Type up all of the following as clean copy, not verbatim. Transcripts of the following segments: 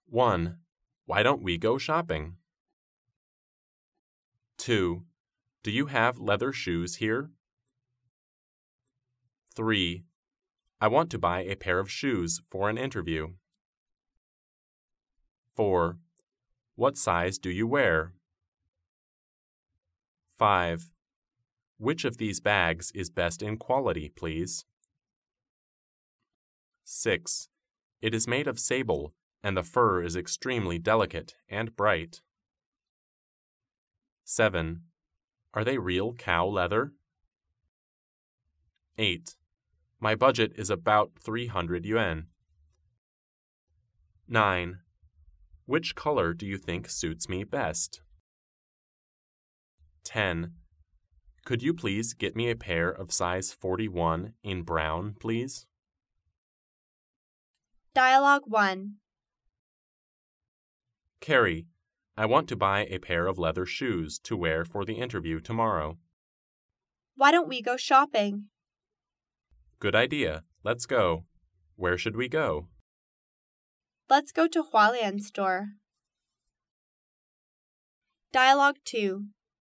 1. Why don't we go shopping? 2. Do you have leather shoes here? 3. I want to buy a pair of shoes for an interview. 4. What size do you wear? 5. Which of these bags is best in quality, please? 6. It is made of sable, and the fur is extremely delicate and bright. 7. Are they real cow leather? 8. My budget is about 300 yuan. 9. Which color do you think suits me best? 10. Could you please get me a pair of size 41 in brown, please? Dialogue 1. Carrie, I want to buy a pair of leather shoes to wear for the interview tomorrow. Why don't we go shopping? Good idea. Let's go. Where should we go? Let's go to Hualian store. Dialogue 2.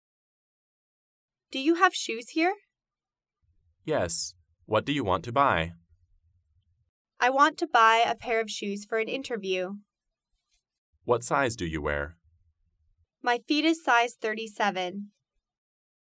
Do you have shoes here? Yes. What do you want to buy? I want to buy a pair of shoes for an interview. What size do you wear? My feet is size 37.